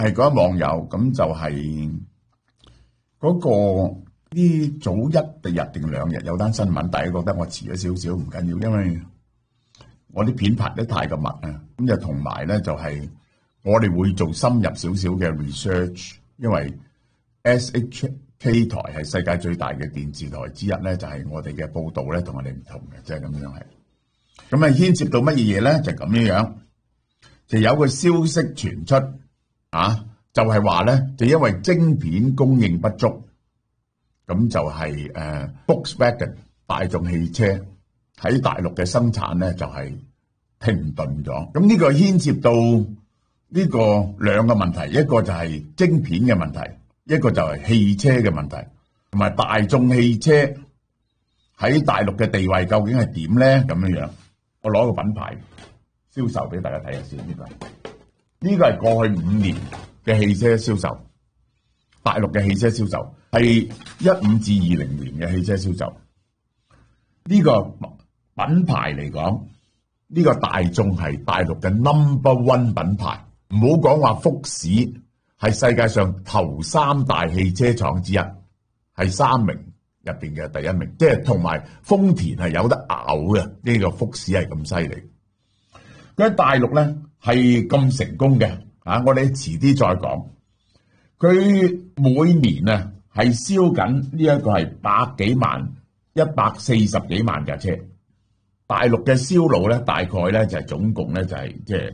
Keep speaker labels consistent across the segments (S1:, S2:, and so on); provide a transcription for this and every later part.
S1: 係嗰一網友，咁就係嗰個呢早一日定2日有單新聞，大家覺得我遲咗少少唔緊要，因為我啲片排得太過密啊。咁就同埋咧就係我哋會做深入少少嘅 research， 因為 SHK 台係世界最大嘅電視台之一咧，就係我哋嘅報導咧同我哋唔同嘅，即係咁樣係。咁啊牽涉到乜嘢嘢咧？就咁樣，就有個消息傳出啊，就係話咧，就因為晶片供應不足，咁就係Volkswagen 大眾汽車喺大陸嘅生產咧就係停頓咗。咁呢個牽涉到呢個兩個問題，一個就係晶片嘅問題，一個就係汽車嘅問題，同埋大眾汽車喺大陸嘅地位究竟係點咧？咁樣樣，我攞個品牌銷售俾大家睇下先。呢個係過去5年嘅汽車銷售，大陸嘅汽車銷售係15至20年嘅汽車銷售。呢個品牌嚟講，呢個大眾係大陸嘅 No.1 品牌。唔好講話福士係世界上頭3大汽車廠之一，係3名入邊嘅第1名，即係同埋豐田係有得咬嘅。呢個福士係咁犀利，佢喺大陸咧係咁成功嘅啊！我哋遲啲再講。佢每年啊係燒緊呢一個係100幾萬、140幾萬架車。大陸嘅銷路咧大概咧就係總共咧就係即係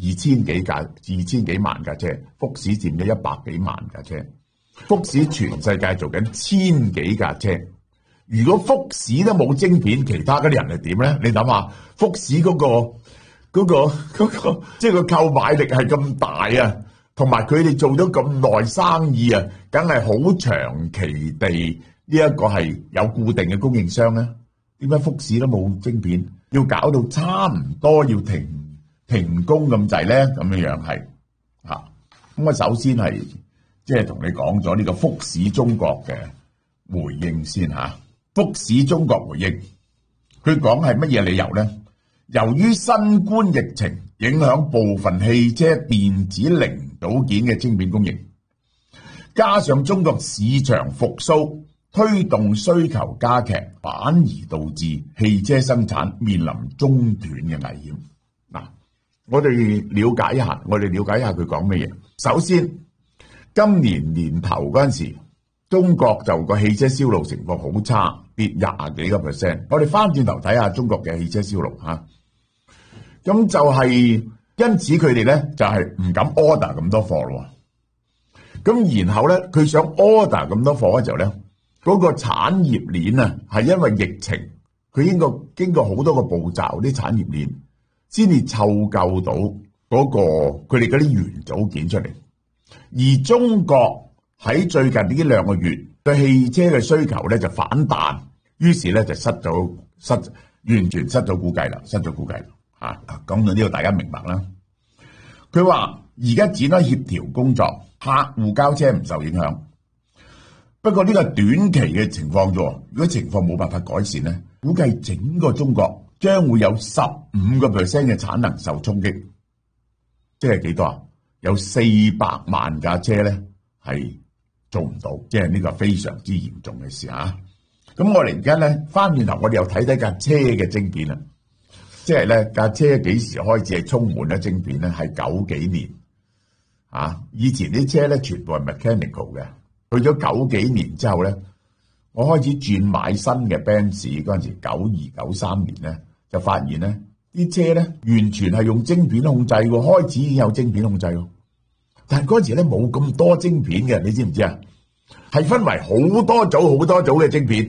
S1: 2000幾萬架車，福士佔咗100幾萬架車。福士全世界做緊1000幾架車。如果福士都冇晶片，其他嗰啲人係點咧？你諗下，福士嗰個即係個購買力係咁大啊，同埋佢哋做咗咁耐生意啊，梗係好長期地呢一個係有固定嘅供應商咧。點解福士都冇晶片，要搞到差唔多要停工咁滯咧？咁樣樣係嚇。咁我首先係即係同你講咗呢個福士中國嘅回應先嚇。福士中國回應，佢講係乜嘢理由咧？由於新冠疫情影響部分汽車電子零組件嘅晶片供應，加上中國市場復甦推動需求加劇，反而導致汽車生產面臨中斷嘅危險。嗱，我哋了解一下佢講乜嘢。首先，今年年頭嗰陣時，中國就個汽車銷路情況好差，跌20幾個%。我哋翻轉頭睇下中國嘅汽車銷路嚇，咁就係因此佢哋咧就係唔敢 order 咁多貨咯。咁然後咧，佢想 order 咁多貨嘅時候咧，嗰個產業鏈啊係因為疫情，佢應該經過好多個步驟，啲產業鏈先至湊夠到嗰個佢哋嗰啲元組件出嚟。而中國喺最近呢2個月對汽車嘅需求咧就反彈，於是咧就完全失咗估計啦嚇。講到呢度大家明白啦。佢話而家展開協調工作，客戶交車唔受影響。不過呢個短期嘅情況啫，如果情況冇辦法改善咧，估計整個中國將會有15% 嘅產能受衝擊，即係幾多啊？有400萬架車咧係做唔到，即係呢個非常之嚴重嘅事嚇。咁我哋而家咧翻轉頭，我哋又睇睇架車嘅晶片啦，即係咧架車幾時開始係充滿咧晶片咧？係90幾年啊！以前啲車咧全部係 mechanical 嘅。去咗90幾年之後咧，我開始轉買新嘅 Benz 嗰陣時，92、93年咧，就發現咧啲車咧完全係用晶片控制喎，開始已經有晶片控制喎。但係嗰陣時咧冇咁多晶片嘅，你知唔知啊？係分為好多組嘅晶片。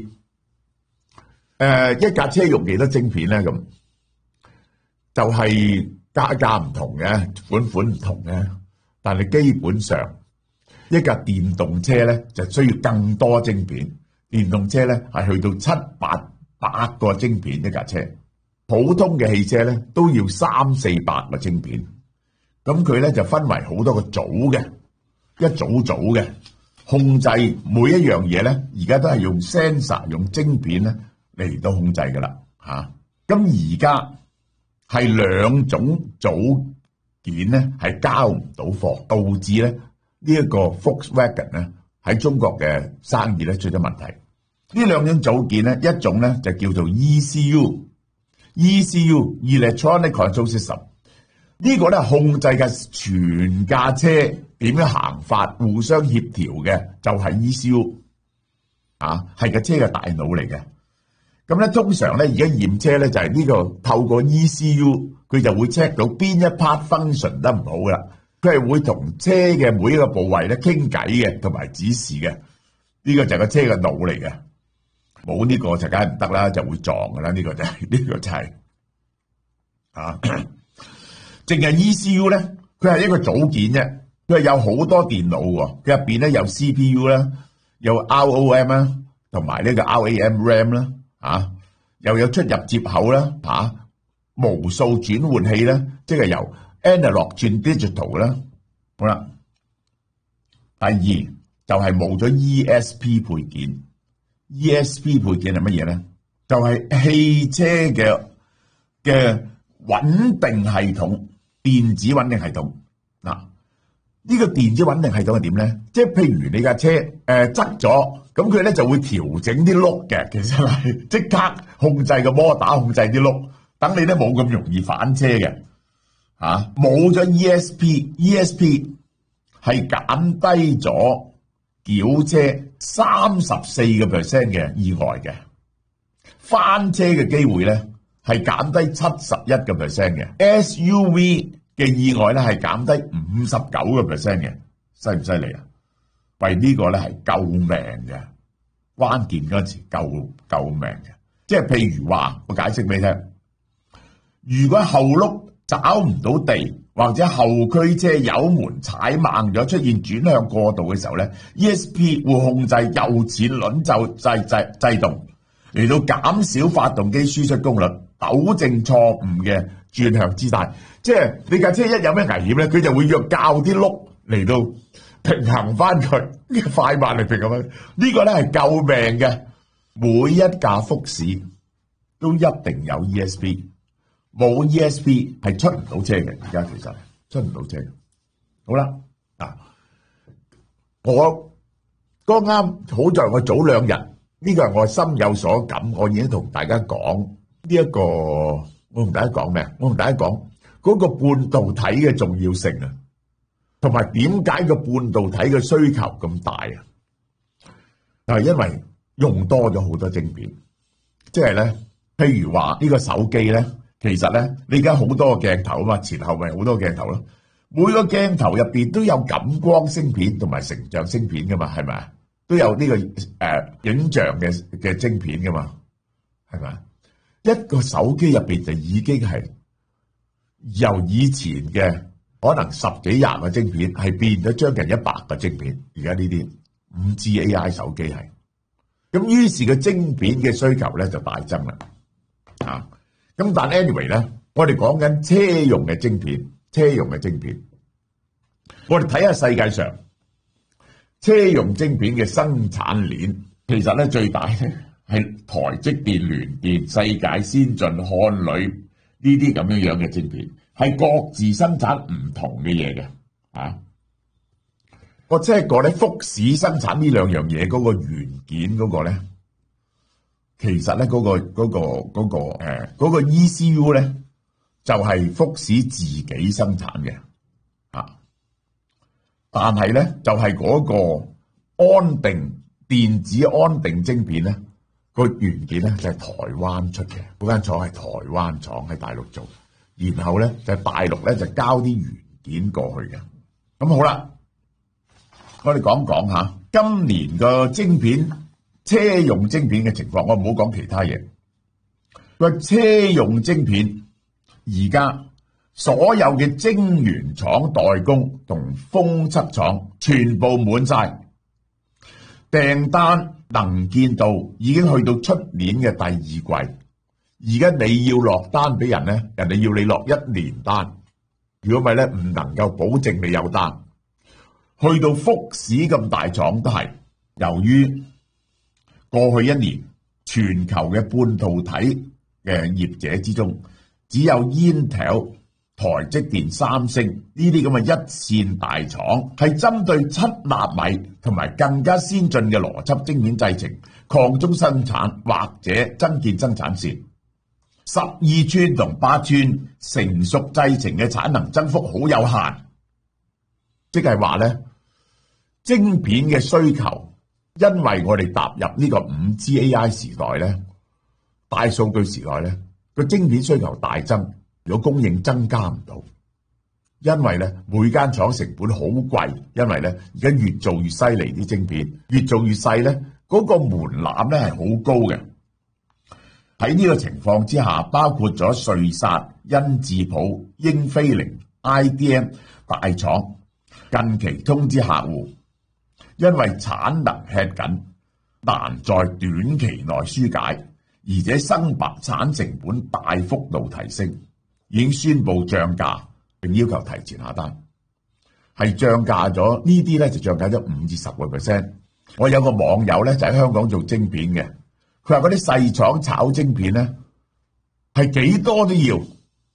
S1: 一架車用幾多晶片咧？咁就係價唔同嘅，款唔同嘅，但係基本上。一架電動車咧就需要更多晶片，電動車咧係去到700-800個晶片一架車，普通嘅汽車咧都要300-400個晶片。咁佢咧就分為好多個組嘅，一組嘅控制每一樣嘢咧，而家都係用 sensor 用晶片咧嚟到控制噶啦嚇。咁而家係2種組件咧係交唔到貨，導致咧呢一個 Volkswagen 咧喺中國嘅生意咧出咗問題。呢兩種組件咧，一種咧就叫做 ECU（Electronic Control System），呢個咧控制嘅全架車點樣行法，互相協調嘅就係 ECU 啊，係個車嘅大腦嚟嘅。咁咧通常咧而家驗車咧就係呢個透過 ECU， 佢就會 check 到邊一 part function 得唔好噶啦，佢係會同車嘅每一個部位咧傾偈嘅，同埋指示嘅。呢個就係個車嘅腦嚟嘅，冇呢個就梗係唔得啦，就會撞噶啦。呢個就係啊，淨係 ECU 咧，佢係一個組件啫，佢係有好多電腦喎，佢入邊咧有 CPU 啦，有 ROM 啦，同埋呢個 RAM 啦。又有出入接口啦，無數轉換器啦，即係由 analog 轉 digital 啦。好啦，第二就係冇咗 ESP 配件。ESP 配件係乜嘢咧？就係汽車嘅穩定系統，電子穩定系統。嗱，呢個電子穩定系統係點咧？即係譬如你架車側咗。咁佢咧就會調整啲轆嘅，其實係即刻控制個摩打，控制啲轆，等你咧冇咁容易反車嘅。冇咗 ESP 係減低咗轎車34% 嘅意外嘅，翻車嘅機會咧係減低71% 嘅 ，SUV 嘅意外咧係減低59% 嘅，犀唔犀利啊？為呢個咧係救命嘅，關鍵嗰陣時救命嘅，即係譬如話，我解釋俾你聽，如果後轆找唔到地，或者後驅車油門踩慢咗，出現轉向過度嘅時候咧 ，ESP 會控制右前輪制動，嚟到減少發動機輸出功率，糾正錯誤嘅轉向姿態。即係你架車一有咩危險咧，佢就會較啲轆嚟到平衡翻佢，快慢嚟平衡翻。呢個咧係救命嘅，每一架福士都一定有 ESP， 冇 ESP 係出唔到車嘅。而家其實出唔到車嘅。好啦，我剛啱好在我早2日，呢個係我心有所感，我已經同大家講呢一個，我同大家講咩？我同大家講嗰個半導體嘅重要性啊！同埋點解個半導體嘅需求咁大啊？就係因為用多咗好多晶片，即係咧，譬如話呢個手機咧，其實咧你而家好多個鏡頭啊嘛，前後咪好多鏡頭咯，每個鏡頭入邊都有感光芯片同埋成像芯片噶嘛，係咪啊？都有呢個影像嘅晶片噶嘛，係咪啊？一個手機入邊就已經係由以前嘅可能10幾20個晶片，係變咗將近100個晶片。而家呢啲 5G AI 手機係，咁於是個晶片嘅需求咧就大增啦。咁但 anyway 咧，我哋講緊車用嘅晶片，我哋睇下世界上車用晶片嘅生產鏈，其實咧最大咧係台積電、聯電、世界先進、漢磊呢啲咁樣嘅晶片。係各自生產唔同嘅嘢嘅，我即係講咧，福士生產呢兩樣嘢嗰個元件嗰個咧，其實咧嗰個 ECU 咧就係福士自己生產嘅，但係咧就係嗰個電子安定晶片咧個元件咧就係台灣出嘅，嗰間廠係台灣廠喺大陸做。然後咧就大陸咧就交啲元件過去嘅。咁好啦，我哋講講下今年個晶片車用晶片嘅情況。我唔好講其他嘢，個車用晶片而家所有嘅晶圓廠代工同封測廠全部滿晒，訂單能見度已經去到出年嘅第2季。而家你要落單俾人咧，人哋要你落1年單，如果唔係咧，唔能夠保證你有單。去到福士咁大廠都係，由於過去1年全球嘅半導體嘅業者之中，只有 Intel 台積電、三星呢啲咁嘅一線大廠，係針對7納米同埋更加先進嘅邏輯晶片製程擴充生產或者增建生產線。12寸同8寸成熟製程嘅產能增幅好有限，即係話咧，晶片嘅需求，因為我哋踏入呢個5G AI 時代咧，大數據時代咧，個晶片需求大增，如果供應增加唔到，因為咧每間廠成本好貴，因為咧而家越做越犀利啲晶片，越做越細咧，嗰個門檻咧係好高嘅。喺呢個情況之下，包括咗瑞薩、恩智浦、英飛凌、IDM 大廠近期通知客戶，因為產能吃緊，難在短期內紓解，而且生產成本大幅度提升，已經宣布漲價，並要求提前下單。係漲價咗呢啲咧，就漲價咗5至10%。我有個網友咧就喺香港做晶片嘅。佢話嗰啲細廠炒晶片咧，係幾多都要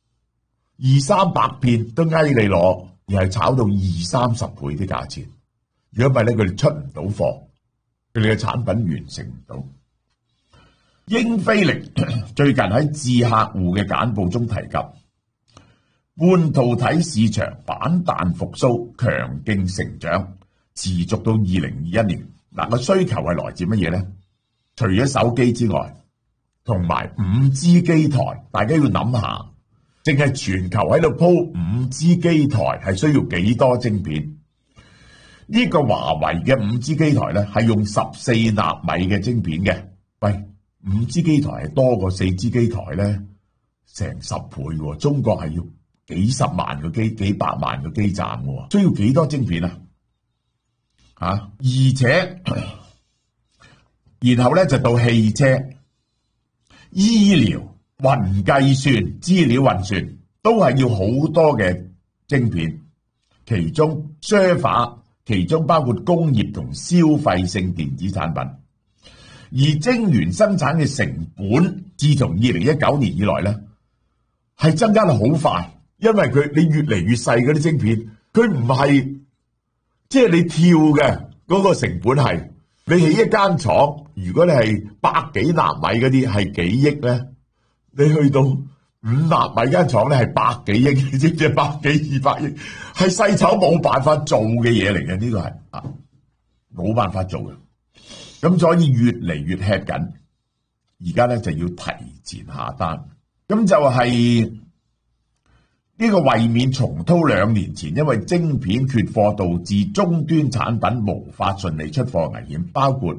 S1: 200-300片都挨你攞，而係炒到20-30倍啲價錢。如果唔係咧，佢哋出唔到貨，佢哋嘅產品完成唔到。英飛凌最近喺致客戶嘅簡報中提及，半導體市場反彈復甦，強勁成長，持續到2021年。嗱，個需求係來自乜嘢咧？除咗手機之外，同埋5G 機台，大家要諗下，淨係全球喺度鋪5G 機台係需要幾多晶片？呢個華為嘅5G 機台咧係用14納米嘅晶片嘅。喂，5G 機台係多過4G 機台咧成10倍喎。中國係要幾十萬個機、幾百萬個基站喎，需要幾多晶片啊？而且然後咧就到汽車、醫療、雲計算、資料運算都係要好多嘅晶片，其中 server 其中包括工業同消費性電子產品，而晶圓生產嘅成本，自從2019年以來咧，係增加得好快，因為你越嚟越細嗰啲晶片，佢唔係即係你跳嘅嗰個成本係。你起一間廠，如果你係百幾納米嗰啲係幾億咧，你去到5納米間廠咧係百幾億，你知唔知？100幾200億，係細廠冇辦法做嘅嘢嚟嘅，呢個係冇辦法做嘅。咁所以越嚟越吃緊，而家咧就要提前下單。咁就係呢個為免重蹈2年前因為晶片缺貨導致終端產品無法順利出貨危險，包括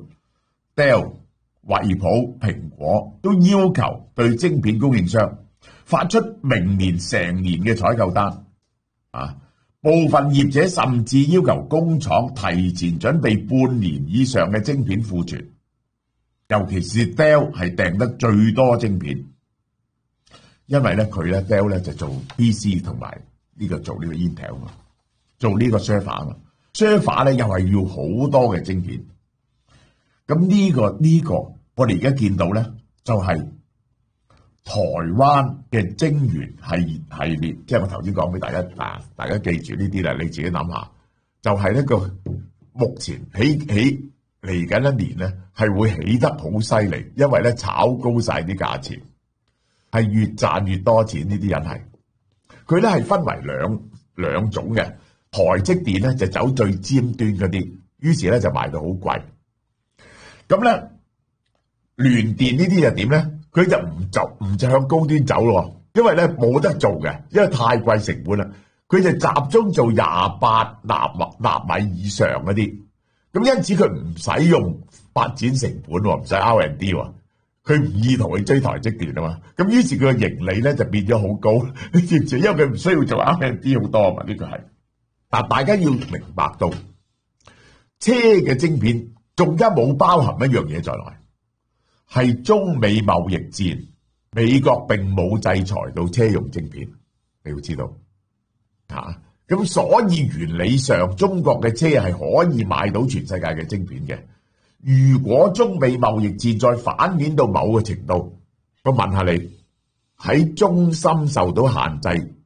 S1: Dell、惠普、蘋果都要求對晶片供應商發出明年成年嘅採購單。部分業者甚至要求工廠提前準備半年以上嘅晶片庫存，尤其是 Dell 係訂得最多晶片。因為咧佢咧 Dell 咧就做 PC 同埋呢個做呢個 Intel 啊，做呢個 server 啊 ，server 咧又係要好多嘅晶片。咁呢個我哋而家見到咧就係台灣嘅晶圓系列，即係我頭先講俾大家大家記住呢啲啦，你自己諗下，就係呢個目前起嚟緊一年咧係會起得好犀利，因為咧炒高晒啲價錢。係越賺越多錢，呢啲人係佢咧係分為兩種嘅。台積電咧就走最尖端嗰啲，於是咧就賣到好貴。咁咧聯電呢啲又點咧？佢就唔向高端走咯，因為咧冇得做嘅，因為太貴成本啦。佢就集中做28納米以上嗰啲，咁因此佢唔使用發展成本，唔使 R&D 喎。佢唔意圖去追台積電啊嘛，咁於是佢嘅盈利咧就變咗好高，你知唔知？因為佢唔需要做 R&D 好多啊嘛，呢個係。但大家要明白到，車嘅晶片仲加冇包含一樣嘢在內，係中美貿易戰，美國並冇制裁到車用晶片，你要知道咁所以原理上，中國嘅車係可以買到全世界嘅晶片嘅。如果中美貿易戰再反面到某個程度，我問下你，喺中芯受到限制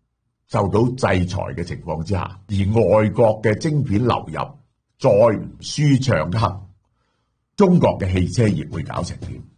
S1: 受到制裁嘅情況之下，而外國嘅晶片流入再舒暢一刻，中國嘅汽車業會搞成點？